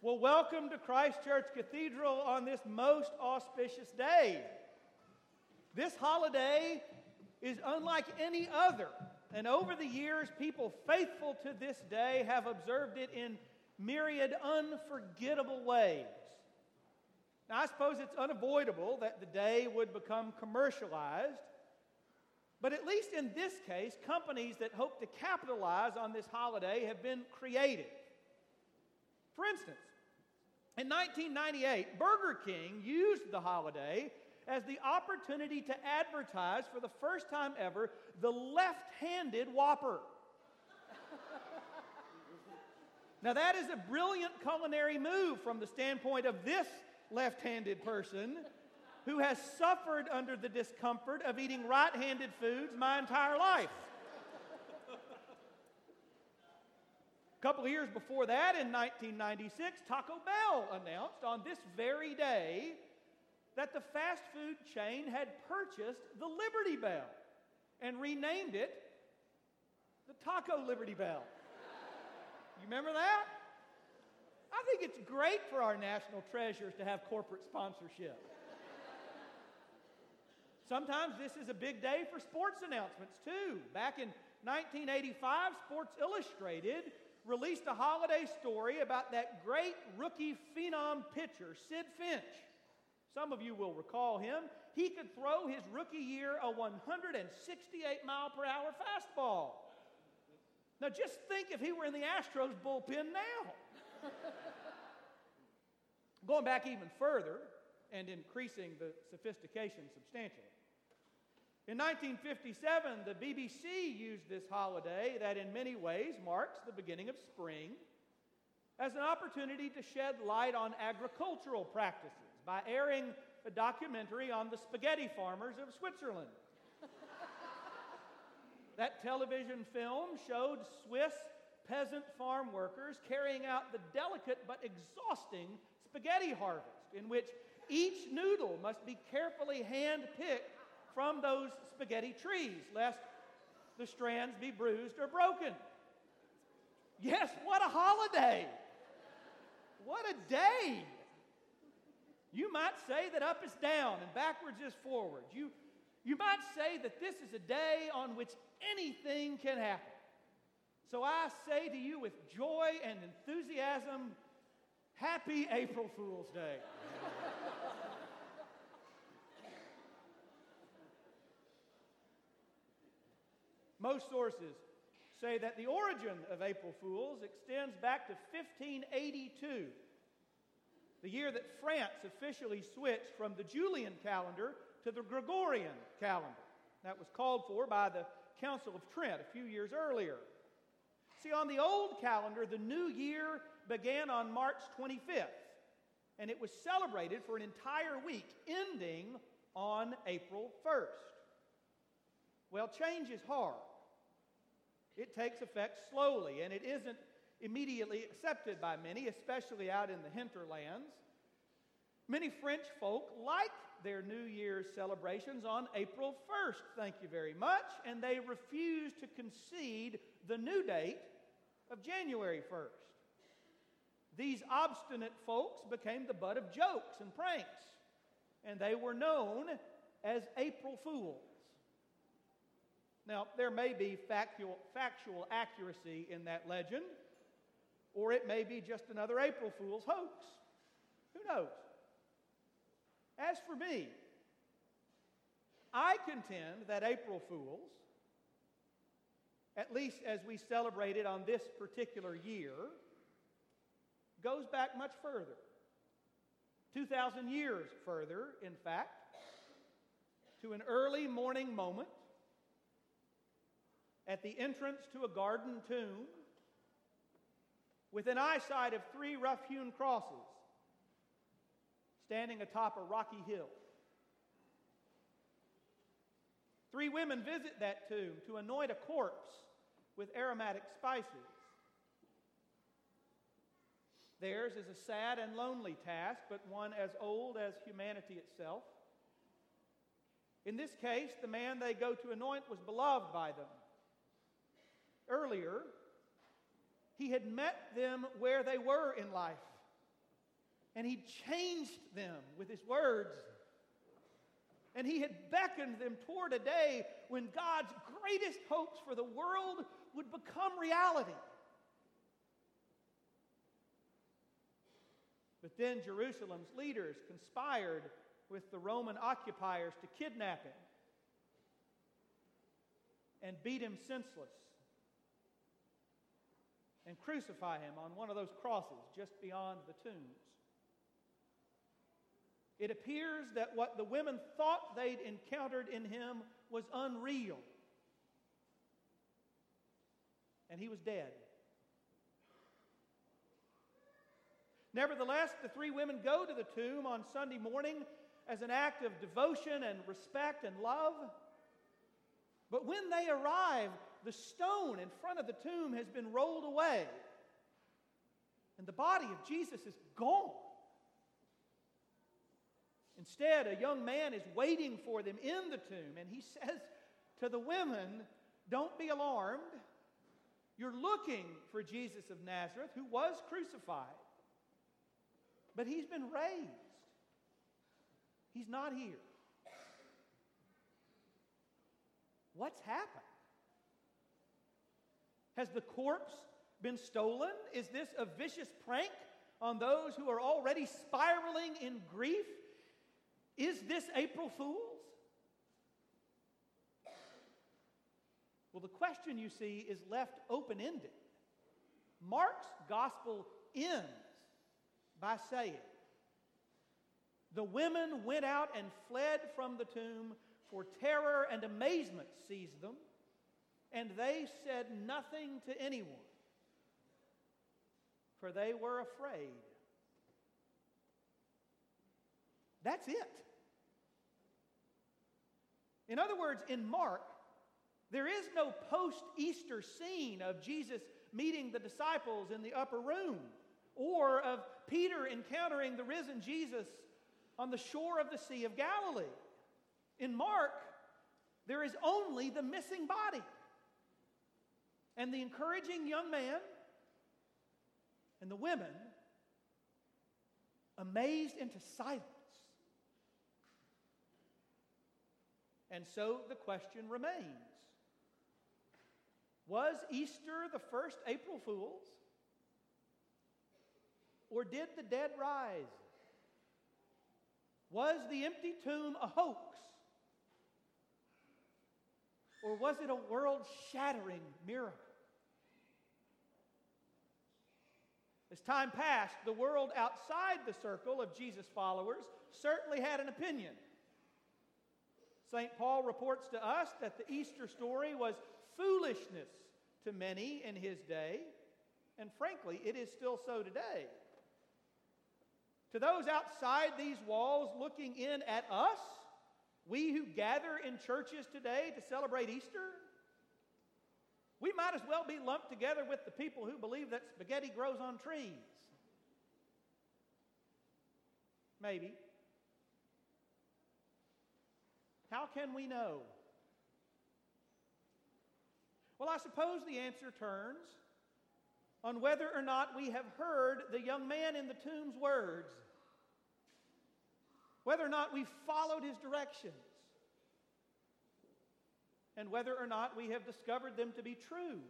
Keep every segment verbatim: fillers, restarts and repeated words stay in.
Well, welcome to Christ Church Cathedral on this most auspicious day. This holiday is unlike any other, and over the years, people faithful to this day have observed it in myriad unforgettable ways. Now, I suppose it's unavoidable that the day would become commercialized, but at least in this case, companies that hope to capitalize on this holiday have been creative. For instance, in nineteen ninety-eight, Burger King used the holiday as the opportunity to advertise for the first time ever the left-handed Whopper. Now that is a brilliant culinary move from the standpoint of this left-handed person who has suffered under the discomfort of eating right-handed foods my entire life. A couple of years before that, in nineteen ninety-six, Taco Bell announced on this very day that the fast food chain had purchased the Liberty Bell and renamed it the Taco Liberty Bell. You remember that? I think it's great for our national treasures to have corporate sponsorship. Sometimes this is a big day for sports announcements too. Back in nineteen eighty-five, Sports Illustrated released a holiday story about that great rookie phenom pitcher, Sid Finch. Some of you will recall him. He could throw his rookie year a one hundred sixty-eight mile per hour fastball. Now just think if he were in the Astros bullpen now. Going back even further and increasing the sophistication substantially. In nineteen fifty-seven, the B B C used this holiday that in many ways marks the beginning of spring as an opportunity to shed light on agricultural practices by airing a documentary on the spaghetti farmers of Switzerland. That television film showed Swiss peasant farm workers carrying out the delicate but exhausting spaghetti harvest, in which each noodle must be carefully hand-picked from those spaghetti trees, lest the strands be bruised or broken. Yes, what a holiday! What a day! You might say that up is down and backwards is forward. You, you might say that this is a day on which anything can happen. So I say to you with joy and enthusiasm, Happy April Fool's Day. Most sources say that the origin of April Fools extends back to fifteen eighty-two, the year that France officially switched from the Julian calendar to the Gregorian calendar. That was called for by the Council of Trent a few years earlier. See, on the old calendar, the new year began on March twenty-fifth, and it was celebrated for an entire week, ending on April first. Well, change is hard. It takes effect slowly, and it isn't immediately accepted by many, especially out in the hinterlands. Many French folk like their New Year's celebrations on April first, thank you very much, and they refuse to concede the new date of January first. These obstinate folks became the butt of jokes and pranks, and they were known as April Fools. Now, there may be factual, factual accuracy in that legend, or it may be just another April Fool's hoax. Who knows? As for me, I contend that April Fools, at least as we celebrate it on this particular year, goes back much further. two thousand years further, in fact, to an early morning moment at the entrance to a garden tomb within eyesight of three rough-hewn crosses standing atop a rocky hill. Three women visit that tomb to anoint a corpse with aromatic spices. Theirs is a sad and lonely task, but one as old as humanity itself. In this case, the man they go to anoint was beloved by them. Earlier, he had met them where they were in life And he changed them with his words. And he had beckoned them toward a day when God's greatest hopes for the world would become reality. But then Jerusalem's leaders conspired with the Roman occupiers to kidnap him and beat him senseless and crucify him on one of those crosses just beyond the tombs. It appears that what the women thought they'd encountered in him was unreal. And he was dead. Nevertheless, the three women go to the tomb on Sunday morning as an act of devotion and respect and love. But when they arrive, the stone in front of the tomb has been rolled away, and the body of Jesus is gone. Instead, a young man is waiting for them in the tomb, and he says to the women, "Don't be alarmed. You're looking for Jesus of Nazareth, who was crucified. But he's been raised. He's not here." What's happened? Has the corpse been stolen? Is this a vicious prank on those who are already spiraling in grief? Is this April Fool's? Well, the question, you see, is left open-ended. Mark's gospel ends by saying, "The women went out and fled from the tomb, for terror and amazement seized them, and they said nothing to anyone, for they were afraid." That's it. In other words, in Mark, there is no post-Easter scene of Jesus meeting the disciples in the upper room, or of Peter encountering the risen Jesus on the shore of the Sea of Galilee. In Mark, there is only the missing body and the encouraging young man and the women amazed into silence. And so the question remains, was Easter the first April Fool's? Or did the dead rise? Was the empty tomb a hoax? Or was it a world-shattering miracle? As time passed, the world outside the circle of Jesus' followers certainly had an opinion. Saint Paul reports to us that the Easter story was foolishness to many in his day, and frankly, it is still so today. To those outside these walls looking in at us, we who gather in churches today to celebrate Easter, we might as well be lumped together with the people who believe that spaghetti grows on trees. Maybe. How can we know? Well, I suppose the answer turns on whether or not we have heard the young man in the tomb's words, whether or not we followed his directions, and whether or not we have discovered them to be true.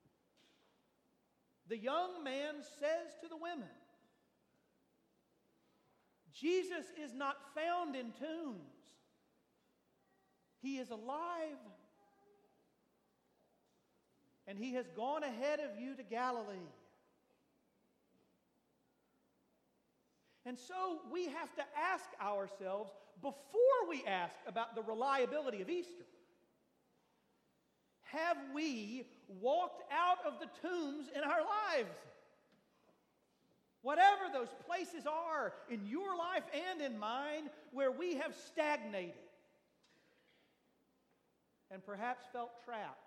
The young man says to the women, "Jesus is not found in tombs. He is alive. And he has gone ahead of you to Galilee." And so we have to ask ourselves, before we ask about the reliability of Easter, have we walked out of the tombs in our lives? Whatever those places are in your life and in mine where we have stagnated and perhaps felt trapped.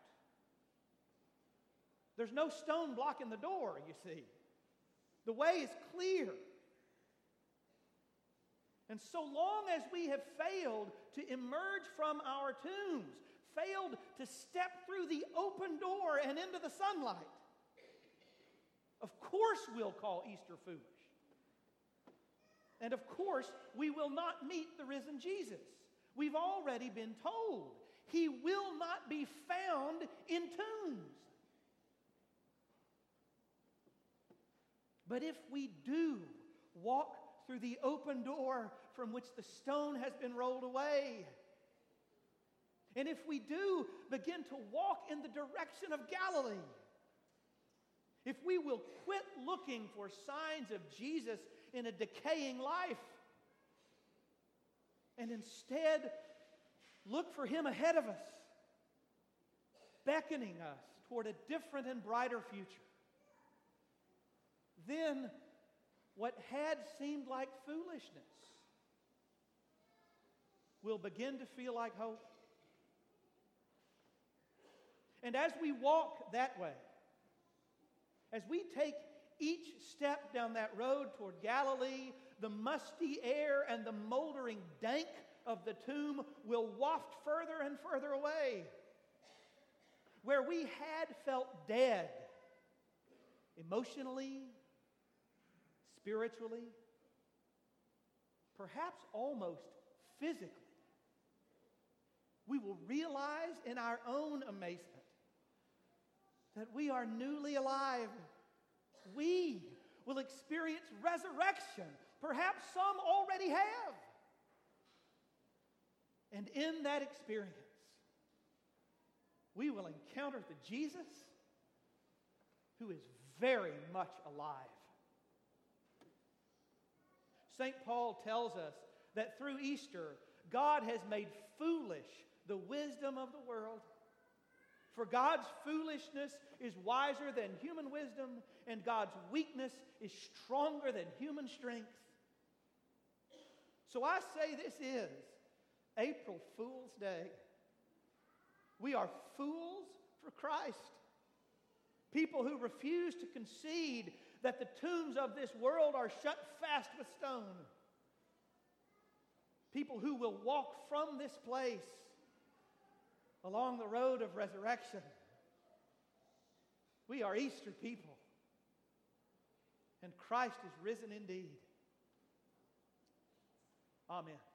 There's no stone blocking the door, you see. The way is clear. And so long as we have failed to emerge from our tombs, failed to step through the open door and into the sunlight, of course we'll call Easter foolish. And of course, we will not meet the risen Jesus. We've already been told he will not be found in tombs. But if we do walk through the open door from which the stone has been rolled away, and if we do begin to walk in the direction of Galilee, if we will quit looking for signs of Jesus in a decaying life, and instead look for him ahead of us, beckoning us toward a different and brighter future, then what had seemed like foolishness will begin to feel like hope. And as we walk that way, as we take each step down that road toward Galilee, the musty air and the moldering dank of the tomb will waft further and further away. Where we had felt dead, emotionally, spiritually, perhaps almost physically, we will realize in our own amazement that we are newly alive. We will experience resurrection. Perhaps some already have. And in that experience, we will encounter the Jesus who is very much alive. Saint Paul tells us that through Easter, God has made foolish the wisdom of the world. For God's foolishness is wiser than human wisdom, and God's weakness is stronger than human strength. So I say this is April Fool's Day. We are fools for Christ. People who refuse to concede that the tombs of this world are shut fast with stone. People who will walk from this place along the road of resurrection. We are Easter people, and Christ is risen indeed. Amen.